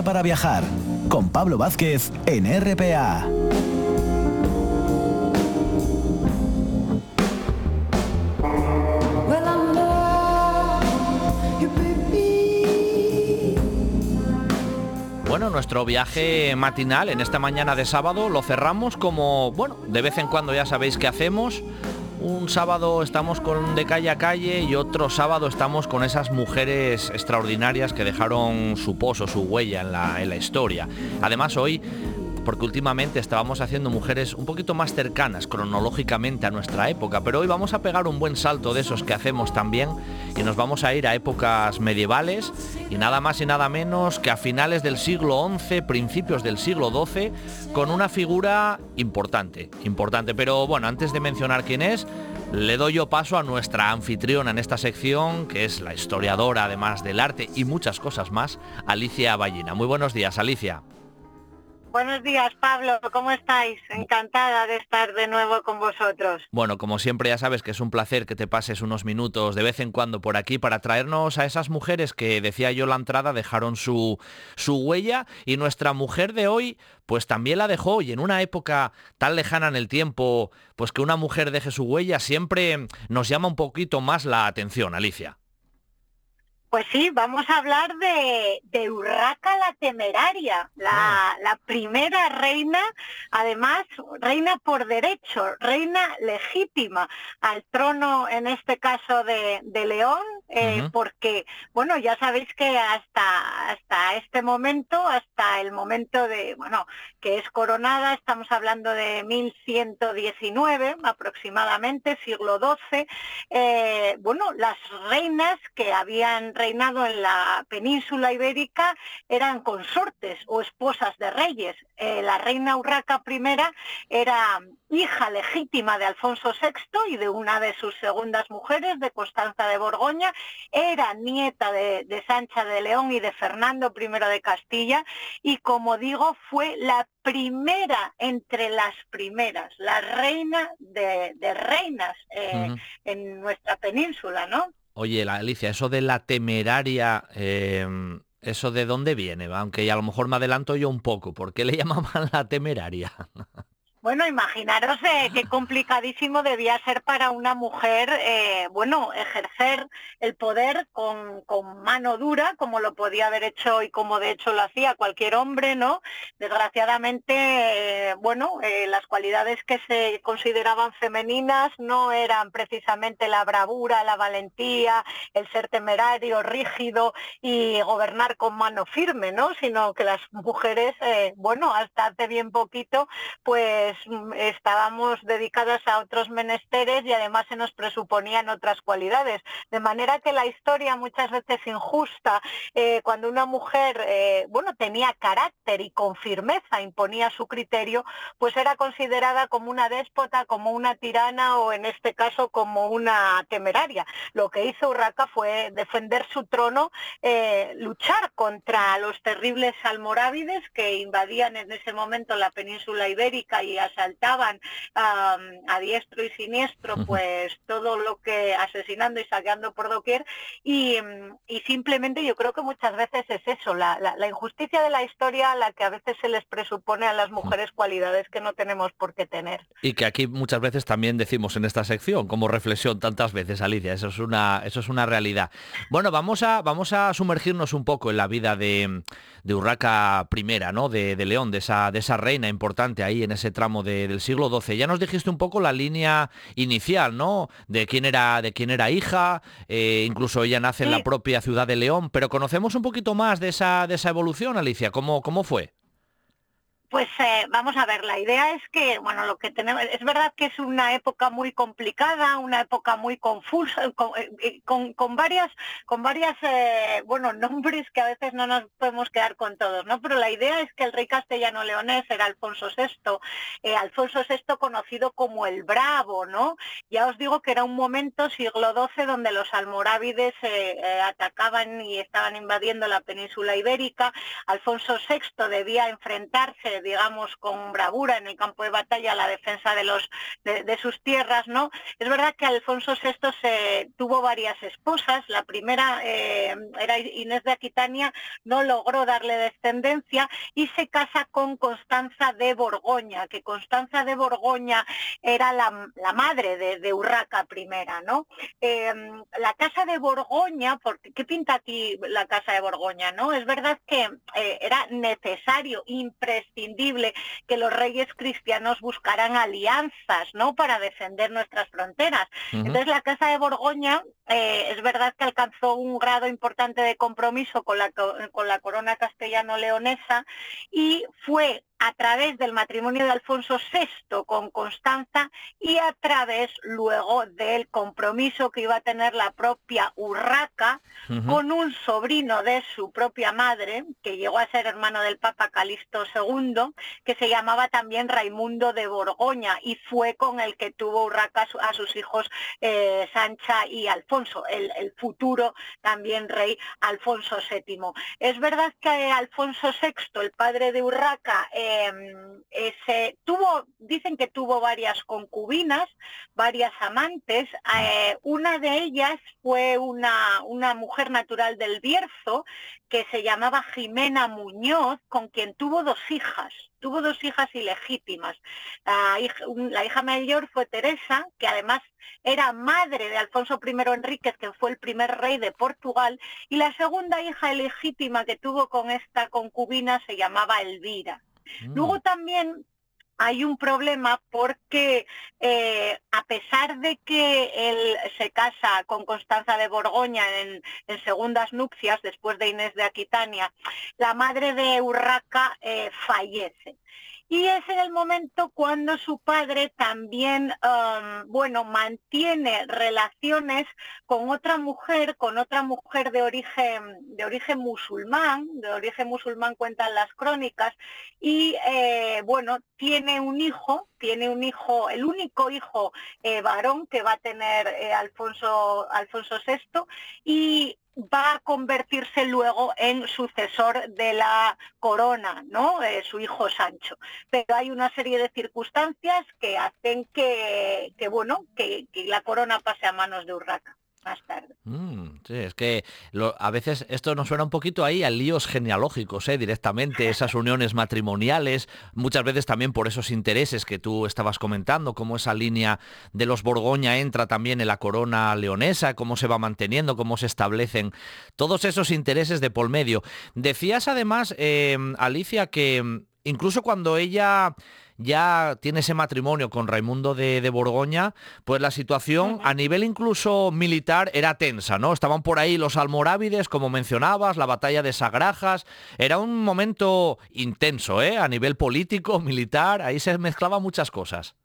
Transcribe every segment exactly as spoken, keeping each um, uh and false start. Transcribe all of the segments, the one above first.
para viajar, con Pablo Vázquez en R P A. Bueno, nuestro viaje matinal en esta mañana de sábado lo cerramos como, bueno, de vez en cuando ya sabéis qué hacemos. Un sábado estamos con De Calle a Calle y otro sábado estamos con esas mujeres extraordinarias que dejaron su pozo, su huella en la, en la historia. Además hoy, porque últimamente estábamos haciendo mujeres un poquito más cercanas cronológicamente a nuestra época, pero hoy vamos a pegar un buen salto de esos que hacemos también y nos vamos a ir a épocas medievales y nada más y nada menos que a finales del siglo once, principios del siglo doce, con una figura importante, importante. Pero bueno, antes de mencionar quién es, le doy yo paso a nuestra anfitriona en esta sección, que es la historiadora además del arte y muchas cosas más, Alicia Ballina. Muy buenos días, Alicia. Buenos días, Pablo, ¿cómo estáis? Encantada de estar de nuevo con vosotros. Bueno, como siempre ya sabes que es un placer que te pases unos minutos de vez en cuando por aquí para traernos a esas mujeres que, decía yo en la entrada, dejaron su, su huella, y nuestra mujer de hoy pues también la dejó, y en una época tan lejana en el tiempo, pues que una mujer deje su huella siempre nos llama un poquito más la atención, Alicia. Pues sí, vamos a hablar de, de Urraca la Temeraria, la, la primera reina, además reina por derecho, reina legítima al trono, en este caso de, de León, eh, uh-huh. porque, bueno, ya sabéis que hasta, hasta este momento, hasta el momento de, bueno, que es coronada, estamos hablando de mil ciento diecinueve aproximadamente, siglo doce, eh, bueno, las reinas que habían reinado en la península ibérica eran consortes o esposas de reyes. Eh, la reina Urraca I era hija legítima de Alfonso sexto y de una de sus segundas mujeres, de Constanza de Borgoña, era nieta de, de Sancha de León y de Fernando I de Castilla, y como digo, fue la primera entre las primeras, la reina de, de reinas eh, uh-huh. en nuestra península, ¿no? Oye, la Alicia, eso de la temeraria, eh, ¿eso de dónde viene? Aunque a lo mejor me adelanto yo un poco. ¿Por qué le llamaban la temeraria? Bueno, imaginaros eh, qué complicadísimo debía ser para una mujer, eh, bueno, ejercer el poder con, con mano dura, como lo podía haber hecho y como de hecho lo hacía cualquier hombre, ¿no? Desgraciadamente, eh, bueno, eh, las cualidades que se consideraban femeninas no eran precisamente la bravura, la valentía, el ser temerario, rígido y gobernar con mano firme, ¿no? Sino que las mujeres, eh, bueno, hasta hace bien poquito, pues estábamos dedicadas a otros menesteres y además se nos presuponían otras cualidades, de manera que la historia muchas veces injusta, eh, cuando una mujer eh, bueno, tenía carácter y con firmeza imponía su criterio, pues era considerada como una déspota, como una tirana o en este caso como una temeraria. Lo que hizo Urraca fue defender su trono, eh, luchar contra los terribles almorávides que invadían en ese momento la península ibérica y asaltaban um, a diestro y siniestro, pues todo lo que, asesinando y saqueando por doquier, y, y simplemente yo creo que muchas veces es eso, la, la, la injusticia de la historia a la que a veces se les presupone a las mujeres cualidades que no tenemos por qué tener. Y que aquí muchas veces también decimos en esta sección, como reflexión tantas veces, Alicia, eso es una, eso es una realidad. Bueno, vamos a, vamos a sumergirnos un poco en la vida de, de Urraca I, ¿no? De, de León, de esa, de esa reina importante ahí en ese tramo de, del siglo doce. Ya nos dijiste un poco la línea inicial, ¿no? De quién era, de quién era hija, eh, incluso ella nace en la propia ciudad de León, pero conocemos un poquito más de esa, de esa evolución, Alicia, ¿cómo, cómo fue? Pues eh, vamos a ver, la idea es que, bueno, lo que tenemos, es verdad que es una época muy complicada, una época muy confusa, con, con, con varias, con varias, eh, bueno, nombres que a veces no nos podemos quedar con todos, ¿no? Pero la idea es que el rey castellano-leonés era Alfonso sexto, eh, Alfonso sexto conocido como el Bravo, ¿no? Ya os digo que era un momento, siglo doce, donde los almorávides eh, eh, atacaban y estaban invadiendo la península ibérica. Alfonso sexto debía enfrentarse dirige, digamos, con bravura en el campo de batalla la defensa de los de, de sus tierras, ¿no? Es verdad que Alfonso sexto se tuvo varias esposas. La primera eh, era Inés de Aquitania, no logró darle descendencia y se casa con Constanza de Borgoña, que Constanza de Borgoña era la, la madre de, de Urraca primera, ¿no? Eh, la casa de Borgoña, porque ¿qué pinta aquí la casa de Borgoña, no? Es verdad que eh, era necesario, imprescindible, que los reyes cristianos buscaran alianzas, ¿no?, para defender nuestras fronteras. Uh-huh. Entonces la casa de Borgoña eh, es verdad que alcanzó un grado importante de compromiso con la, con la corona castellano-leonesa y fue a través del matrimonio de Alfonso sexto con Constanza y a través luego del compromiso que iba a tener la propia Urraca uh-huh. con un sobrino de su propia madre, que llegó a ser hermano del Papa Calixto segundo, que se llamaba también Raimundo de Borgoña, y fue con el que tuvo Urraca a sus hijos eh, Sancha y Alfonso, el, el futuro también rey Alfonso séptimo. Es verdad que Alfonso sexto, el padre de Urraca, eh, Eh, ese, tuvo, dicen que tuvo varias concubinas, varias amantes. Eh, una de ellas fue una, una mujer natural del Bierzo que se llamaba Jimena Muñoz, con quien tuvo dos hijas, tuvo dos hijas ilegítimas. La hija, la hija mayor fue Teresa, que además era madre de Alfonso primero Enríquez, que fue el primer rey de Portugal, y la segunda hija ilegítima que tuvo con esta concubina se llamaba Elvira. Mm. Luego también hay un problema porque eh, a pesar de que él se casa con Constanza de Borgoña en, en segundas nupcias, después de Inés de Aquitania, la madre de Urraca eh, fallece. Y es en el momento cuando su padre también, um, bueno, mantiene relaciones con otra mujer, con otra mujer de origen, de origen musulmán, de origen musulmán cuentan las crónicas, y eh, bueno, tiene un hijo, tiene un hijo, el único hijo eh, varón que va a tener eh, Alfonso, Alfonso sexto, y va a convertirse luego en sucesor de la corona, ¿no? Eh, su hijo Sancho. Pero hay una serie de circunstancias que hacen que, que bueno, que, que la corona pase a manos de Urraca más tarde. Mm, sí, es que lo, a veces esto nos suena un poquito ahí a líos genealógicos, ¿eh? Directamente, esas uniones matrimoniales, muchas veces también por esos intereses que tú estabas comentando, cómo esa línea de los Borgoña entra también en la corona leonesa, cómo se va manteniendo, cómo se establecen todos esos intereses de por medio. Decías además, eh, Alicia, que incluso cuando ella ya tiene ese matrimonio con Raimundo de, de Borgoña, pues la situación uh-huh. a nivel incluso militar era tensa, ¿no? Estaban por ahí los almorávides, como mencionabas, la batalla de Sagrajas, era un momento intenso, ¿eh? A nivel político, militar, ahí se mezclaban muchas cosas.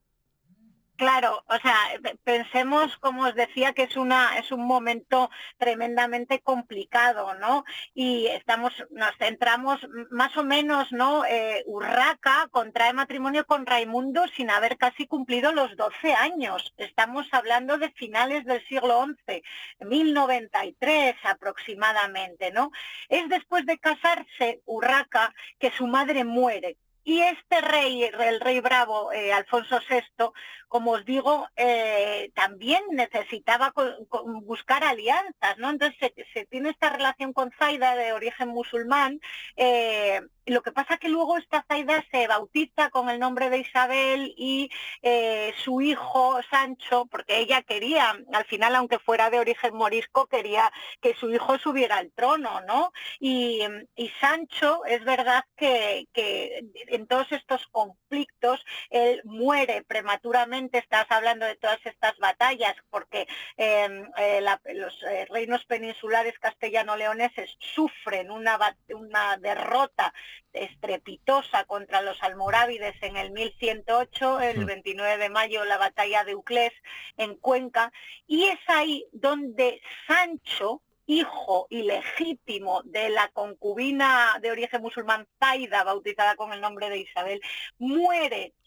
Claro, o sea, pensemos, como os decía, que es una es un momento tremendamente complicado, ¿no? Y estamos, nos centramos más o menos, ¿no? Eh, Urraca contrae matrimonio con Raimundo sin haber casi cumplido los doce años. Estamos hablando de finales del siglo once, mil noventa y tres aproximadamente, ¿no? Es después de casarse Urraca que su madre muere. Y este rey, el rey bravo, eh, Alfonso sexto, como os digo, eh, también necesitaba con, con buscar alianzas, ¿no? Entonces se, se tiene esta relación con Zaida de origen musulmán. Eh, lo que pasa que luego esta Zaida se bautiza con el nombre de Isabel y eh, su hijo Sancho, porque ella quería, al final, aunque fuera de origen morisco, quería que su hijo subiera al trono, ¿no? Y, y Sancho, es verdad que, que en todos estos conflictos él muere prematuramente. Estás hablando de todas estas batallas porque eh, eh, la, los eh, reinos peninsulares castellano-leoneses sufren una, una derrota estrepitosa contra los almorávides en el mil ciento ocho, el veintinueve de mayo, la batalla de Uclés en Cuenca, y es ahí donde Sancho, hijo ilegítimo de la concubina de origen musulmán Zaida, bautizada con el nombre de Isabel, muere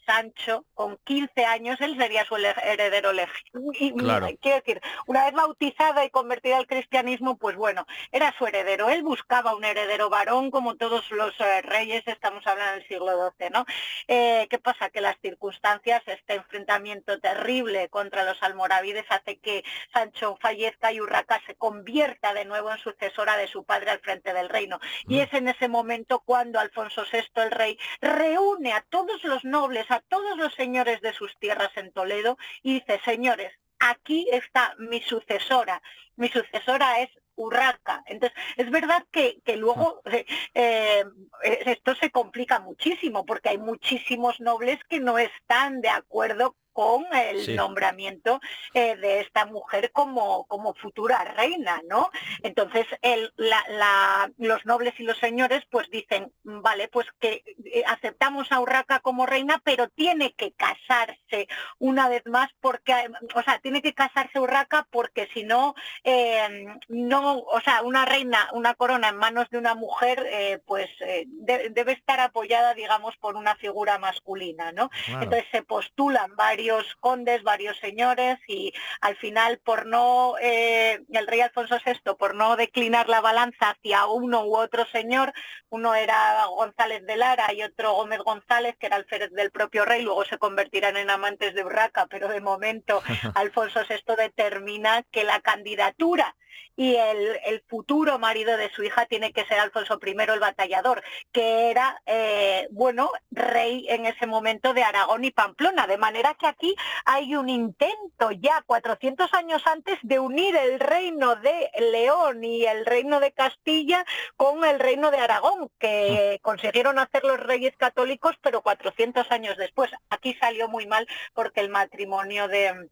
Sancho, con quince años, él sería su heredero legítimo. Claro. Quiero decir, una vez bautizada y convertida al cristianismo, pues bueno, era su heredero. Él buscaba un heredero varón, como todos los eh, reyes, estamos hablando del siglo doce, ¿no? Eh, ¿Qué pasa? Que las circunstancias, este enfrentamiento terrible contra los almorávides hace que Sancho fallezca y Urraca se convierta de nuevo en sucesora de su padre al frente del reino. Y es en ese momento cuando Alfonso sexto, el rey, reúne a todos los nobles, a todos los señores de sus tierras en Toledo y dice: señores, aquí está mi sucesora, mi sucesora es Urraca. Entonces, es verdad que, que luego eh, eh, esto se complica muchísimo, porque hay muchísimos nobles que no están de acuerdo con el Sí. nombramiento eh, de esta mujer como, como futura reina, ¿no? Entonces, el, la, la, los nobles y los señores pues dicen, vale, pues que eh, aceptamos a Urraca como reina, pero tiene que casarse una vez más, porque, o sea, tiene que casarse Urraca porque si no, eh, no, o sea, una reina, una corona en manos de una mujer, eh, pues eh, de, debe estar apoyada, digamos, por una figura masculina, ¿no? Claro. Entonces se postulan varios varios condes, varios señores, y al final, por no, eh, el rey Alfonso sexto, por no declinar la balanza hacia uno u otro señor, uno era González de Lara y otro Gómez González, que era alférez del propio rey, luego se convertirán en amantes de Urraca, pero de momento Alfonso sexto determina que la candidatura y el, el futuro marido de su hija tiene que ser Alfonso primero el Batallador, que era, eh, bueno, rey en ese momento de Aragón y Pamplona, de manera que aquí hay un intento ya cuatrocientos años antes de unir el reino de León y el reino de Castilla con el reino de Aragón, que consiguieron hacer los reyes católicos, pero cuatrocientos años después. Aquí salió muy mal porque el matrimonio de...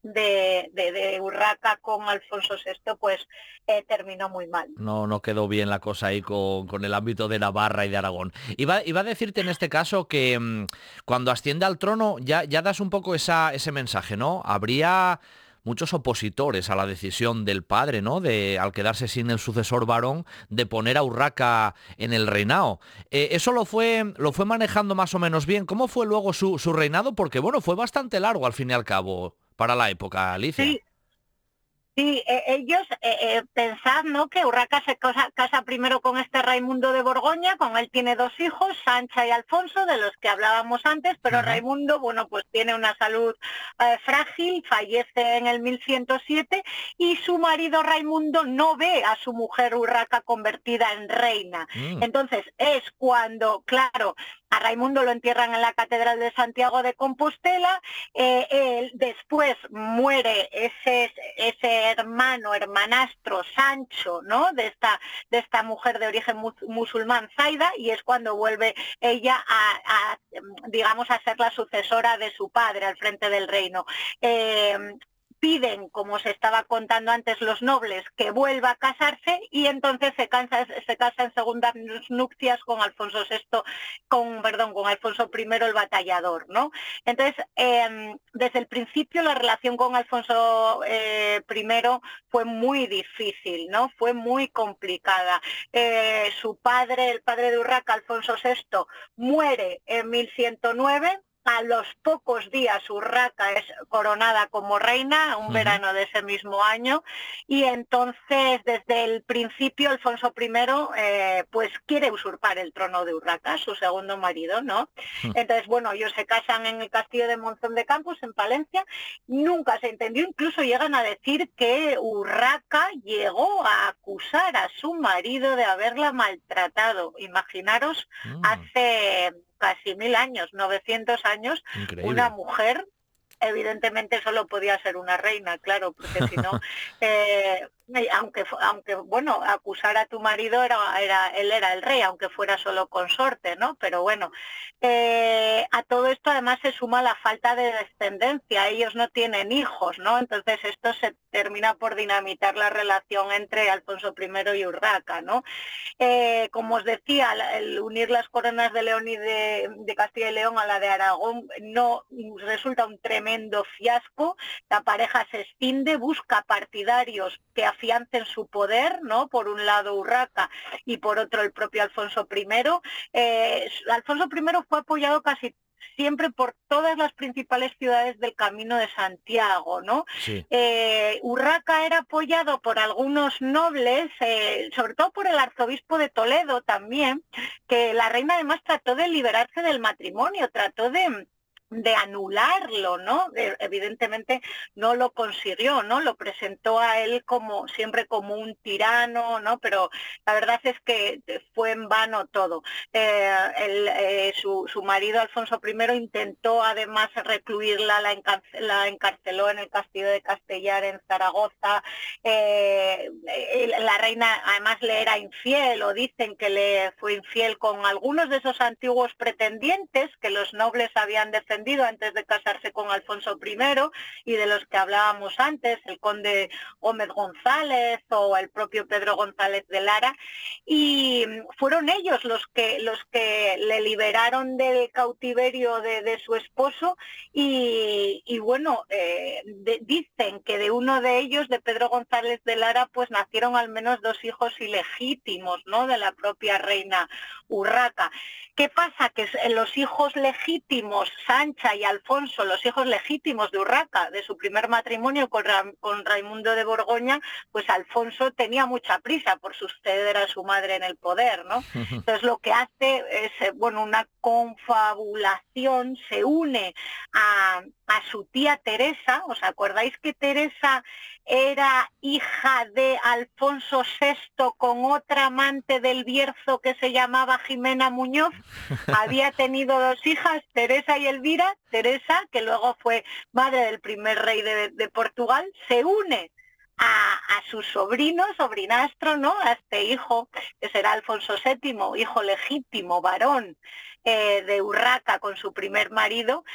De, de, de Urraca con Alfonso sexto pues eh, terminó muy mal. No, no quedó bien la cosa ahí con, con el ámbito de Navarra y de Aragón. Iba, iba a decirte en este caso que mmm, cuando asciende al trono ya, ya das un poco esa, ese mensaje, ¿no? Habría muchos opositores a la decisión del padre, ¿no? De, al quedarse sin el sucesor varón, de poner a Urraca en el reinado. Eh, eso lo fue, lo fue manejando más o menos bien. ¿Cómo fue luego su, su reinado? Porque, bueno, fue bastante largo al fin y al cabo para la época, Alicia. Sí. Sí, eh, ellos, eh, eh, pensad, ¿no?, que Urraca se casa, casa primero con este Raimundo de Borgoña, con él tiene dos hijos, Sancha y Alfonso, de los que hablábamos antes, pero uh-huh. Raimundo, bueno, pues tiene una salud eh, frágil, fallece en el mil ciento siete, y su marido Raimundo no ve a su mujer Urraca convertida en reina. Mm. Entonces es cuando, claro, a Raimundo lo entierran en la Catedral de Santiago de Compostela, eh, él, después muere ese, ese hermano, hermanastro Sancho, ¿no?, de esta, de esta mujer de origen mus, musulmán, Zaida, y es cuando vuelve ella a, a, digamos, a ser la sucesora de su padre al frente del reino. Eh, piden, como se estaba contando antes, los nobles, que vuelva a casarse, y entonces se casa, se casa en segundas nupcias con Alfonso sexto, con, perdón, con Alfonso primero el Batallador, ¿no? Entonces, eh, desde el principio la relación con Alfonso eh, primero fue muy difícil, ¿no? Fue muy complicada. Eh, su padre, el padre de Urraca, Alfonso sexto, muere en mil ciento nueve. A los pocos días Urraca es coronada como reina, un uh-huh. verano de ese mismo año, y entonces desde el principio Alfonso primero eh, pues quiere usurpar el trono de Urraca, su segundo marido, ¿no? Uh-huh. Entonces, bueno, ellos se casan en el castillo de Monzón de Campos, en Palencia, nunca se entendió, incluso llegan a decir que Urraca llegó a acusar a su marido de haberla maltratado. Imaginaros, uh-huh. hace casi mil años, novecientos años, increíble. Una mujer, evidentemente solo podía ser una reina, claro, porque si no, eh, aunque, aunque, bueno, acusar a tu marido, era, era él era el rey, aunque fuera solo consorte, ¿no? Pero bueno, eh, a todo esto además se suma la falta de descendencia, ellos no tienen hijos, ¿no? Entonces esto se termina por dinamitar la relación entre Alfonso primero y Urraca, ¿no? Eh, como os decía, el unir las coronas de León y de, de Castilla y León a la de Aragón no resulta un tremendo fiasco, la pareja se escinde, busca partidarios que afiancen su poder, ¿no? Por un lado Urraca y por otro el propio Alfonso primero. Eh, Alfonso primero fue apoyado casi siempre por todas las principales ciudades del Camino de Santiago, ¿no? Sí. Eh, Urraca era apoyado por algunos nobles, eh, sobre todo por el arzobispo de Toledo también, que la reina además trató de liberarse del matrimonio, trató de... de anularlo, ¿no? Evidentemente no lo consiguió, ¿no? Lo presentó a él como siempre como un tirano, ¿no? Pero la verdad es que fue en vano todo. Eh, el, eh, su, su marido Alfonso primero intentó además recluirla, la, encarcel, la encarceló en el castillo de Castellar en Zaragoza. Eh, la reina además le era infiel, o dicen que le fue infiel con algunos de esos antiguos pretendientes que los nobles habían defendido antes de casarse con Alfonso primero, y de los que hablábamos antes, el conde Gómez González o el propio Pedro González de Lara, y fueron ellos los que los que le liberaron del cautiverio de, de su esposo, y, y bueno, eh, de, dicen que de uno de ellos, de Pedro González de Lara, pues nacieron al menos dos hijos ilegítimos, ¿no?, de la propia reina Urraca. ¿Qué pasa? Que los hijos legítimos, Sancha y Alfonso, los hijos legítimos de Urraca, de su primer matrimonio con, Ra con Raimundo de Borgoña, pues Alfonso tenía mucha prisa por suceder a su madre en el poder, ¿no? Entonces lo que hace es, bueno, una confabulación, se une a, a su tía Teresa. ¿Os acordáis que Teresa era hija de Alfonso sexto con otra amante del Bierzo que se llamaba Jimena Muñoz? Había tenido dos hijas, Teresa y Elvira. Teresa, que luego fue madre del primer rey de, de Portugal, se une a, a su sobrino, sobrinastro, ¿no?, a este hijo, que será Alfonso séptimo, hijo legítimo, varón, eh, de Urraca con su primer marido,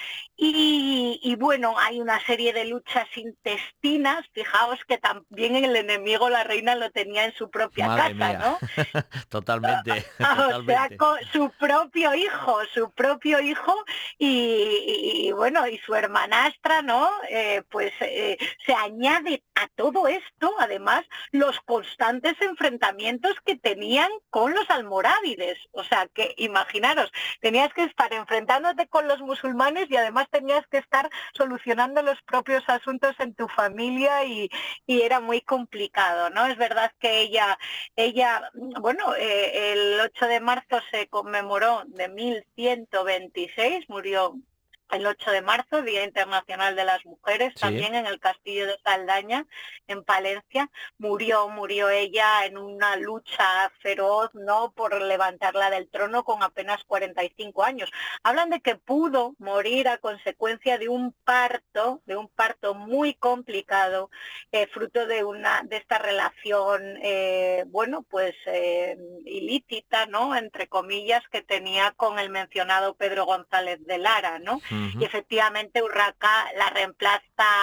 y, y bueno, hay una serie de luchas intestinas. Fijaos que también el enemigo, la reina, lo tenía en su propia Madre casa, mía. ¿no? Totalmente, O sea, totalmente. con su propio hijo, su propio hijo, y, y, y bueno, y su hermanastra, ¿no? Eh, pues eh, se añade a todo esto, además, los constantes enfrentamientos que tenían con los almorávides. O sea, que imaginaros, tenías que estar enfrentándote con los musulmanes y además tenías que estar solucionando los propios asuntos en tu familia, y, y era muy complicado, ¿no? Es verdad que ella, ella bueno, eh, el ocho de marzo se conmemoró de mil ciento veintiséis, murió el ocho de marzo, Día Internacional de las Mujeres, Sí. también en el castillo de Saldaña, en Palencia. Murió, murió ella en una lucha feroz, ¿no?, por levantarla del trono con apenas cuarenta y cinco años. Hablan de que pudo morir a consecuencia de un parto, de un parto muy complicado, eh, fruto de una de esta relación, eh, bueno, pues eh, ilícita, ¿no?, entre comillas, que tenía con el mencionado Pedro González de Lara, ¿no? Uh-huh. Y efectivamente Urraca la reemplaza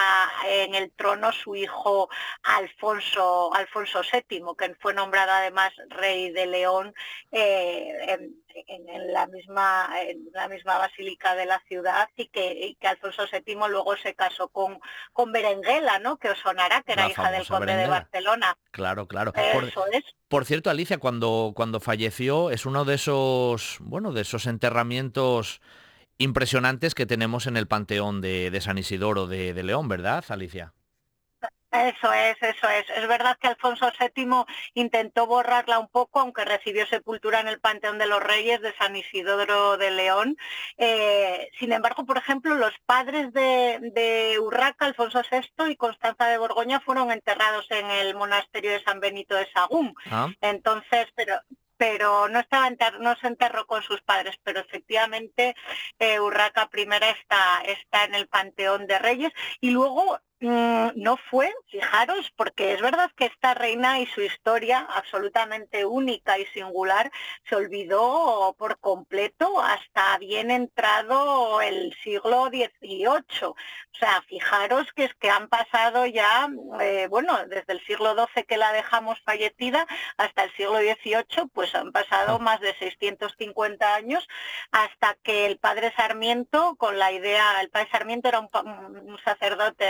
en el trono su hijo Alfonso, Alfonso séptimo, que fue nombrado además rey de León, eh, en, en, en, la misma, en la misma basílica de la ciudad, y que, y que Alfonso séptimo luego se casó con, con Berenguela, ¿no?, que os sonará, que era La hija del famosa conde Berenguela. de Barcelona. Claro, claro. Por, Eso es. por cierto, Alicia, cuando, cuando falleció, es uno de esos, bueno, de esos enterramientos impresionantes que tenemos en el Panteón de, de San Isidoro de, de León, ¿verdad, Alicia? Eso es, eso es. Es verdad que Alfonso séptimo intentó borrarla un poco, aunque recibió sepultura en el Panteón de los Reyes de San Isidoro de León. Eh, sin embargo, por ejemplo, los padres de, de Urraca, Alfonso sexto y Constanza de Borgoña, fueron enterrados en el monasterio de San Benito de Sagún. ¿Ah? Entonces, pero... pero no estaba enter no se enterró con sus padres, pero efectivamente eh, Urraca primera está, está en el Panteón de Reyes. Y luego mmm, no fue, fijaros, porque es verdad que esta reina y su historia absolutamente única y singular se olvidó por completo hasta bien entrado el siglo dieciocho. O sea, fijaros que es que han pasado ya, eh, bueno, desde el siglo doce que la dejamos fallecida hasta el siglo dieciocho, pues han pasado más de seiscientos cincuenta años, hasta que el padre Sarmiento, con la idea, el padre Sarmiento era un, un sacerdote benedictino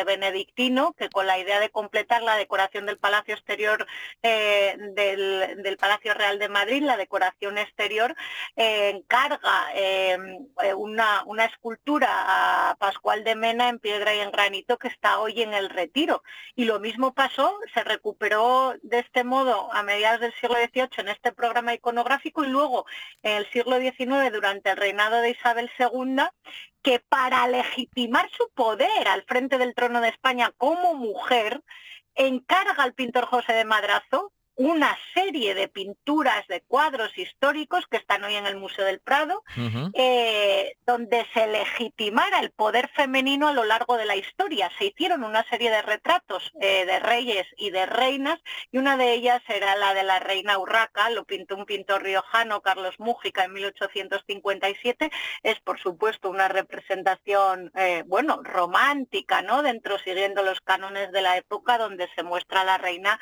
benedictino, que con la idea de completar la decoración del Palacio Exterior eh, del, del Palacio Real de Madrid, la decoración exterior, eh, encarga eh, una, una escultura a Pascual de Mena en piedra y en granito que está hoy en el Retiro. Y lo mismo pasó, se recuperó de este modo a mediados del siglo dieciocho en este programa iconográfico y luego en el siglo diecinueve durante el reinado de Isabel segunda, que para legitimar su poder al frente del trono de España como mujer, encarga al pintor José de Madrazo una serie de pinturas de cuadros históricos que están hoy en el Museo del Prado, uh-huh. eh, donde se legitimara el poder femenino a lo largo de la historia. Se hicieron una serie de retratos eh, de reyes y de reinas, y una de ellas era la de la reina Urraca, lo pintó un pintor riojano, Carlos Mújica, en mil ochocientos cincuenta y siete. Es, por supuesto, una representación, eh, bueno, romántica, ¿no?, dentro, siguiendo los cánones de la época, donde se muestra a la reina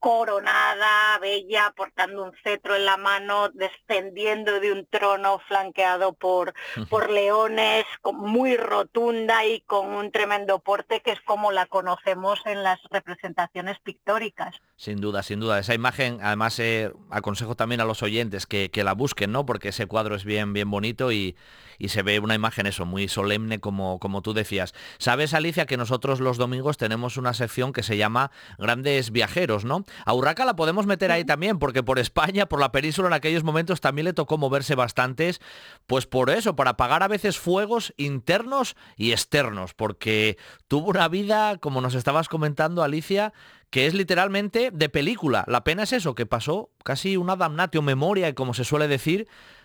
coronada, bella, portando un cetro en la mano, descendiendo de un trono flanqueado por, por leones, muy rotunda y con un tremendo porte, que es como la conocemos en las representaciones pictóricas. Sin duda, sin duda. Esa imagen, además, eh, aconsejo también a los oyentes que, que la busquen, ¿no? Porque ese cuadro es bien, bien bonito y, y se ve una imagen, eso, muy solemne, como, como tú decías. Sabes, Alicia, que nosotros los domingos tenemos una sección que se llama Grandes Viajeros, ¿no? A Urraca la podemos meter ahí también, porque por España, por la península, en aquellos momentos también le tocó moverse bastantes, pues por eso, para apagar a veces fuegos internos y externos, porque tuvo una vida, como nos estabas comentando, Alicia, que es literalmente de película. La pena es eso, que pasó casi una damnatio memoria, como se suele decir,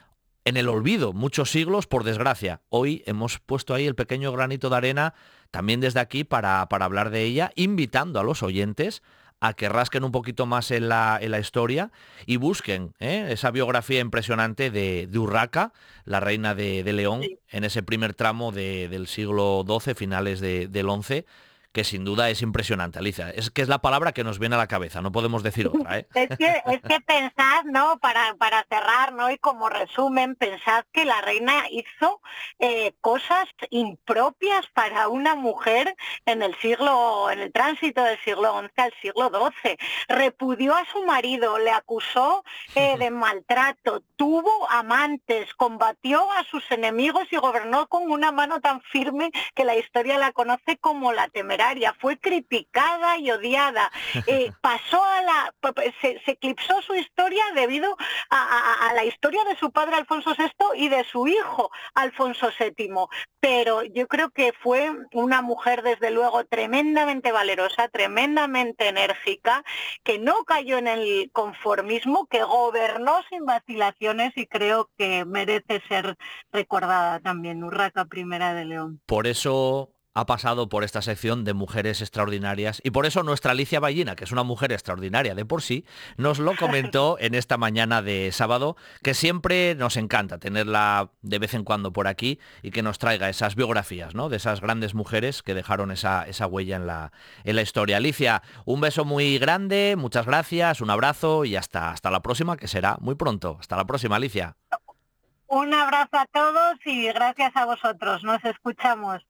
en el olvido, muchos siglos, por desgracia. Hoy hemos puesto ahí el pequeño granito de arena, también desde aquí, para, para hablar de ella, invitando a los oyentes a que rasquen un poquito más en la, en la historia y busquen ¿eh? esa biografía impresionante de, de Urraca, la reina de, de León, sí. en ese primer tramo de, del siglo doce, finales de, del once, que sin duda es impresionante, Alicia. Es que es la palabra que nos viene a la cabeza, no podemos decir otra, ¿eh? Es que, es que pensad, ¿no?, para, para cerrar, ¿no?, y como resumen, pensad que la reina hizo eh, cosas impropias para una mujer en el siglo, en el tránsito del siglo once al siglo doce. Repudió a su marido, le acusó eh, de maltrato, tuvo amantes, combatió a sus enemigos y gobernó con una mano tan firme que la historia la conoce como la temeraria. Fue criticada y odiada. Eh, pasó a la, se, se eclipsó su historia debido a, a, a la historia de su padre Alfonso sexto y de su hijo Alfonso séptimo. Pero yo creo que fue una mujer, desde luego, tremendamente valerosa, tremendamente enérgica, que no cayó en el conformismo, que gobernó sin vacilaciones, y creo que merece ser recordada también, Urraca primera de León. Por eso ha pasado por esta sección de mujeres extraordinarias, y por eso nuestra Alicia Ballina, que es una mujer extraordinaria de por sí, nos lo comentó en esta mañana de sábado, que siempre nos encanta tenerla de vez en cuando por aquí y que nos traiga esas biografías, ¿no?, de esas grandes mujeres que dejaron esa, esa huella en la, en la historia. Alicia, un beso muy grande, muchas gracias, un abrazo y hasta, hasta la próxima, que será muy pronto. Hasta la próxima, Alicia. Un abrazo a todos y gracias a vosotros. Nos escuchamos.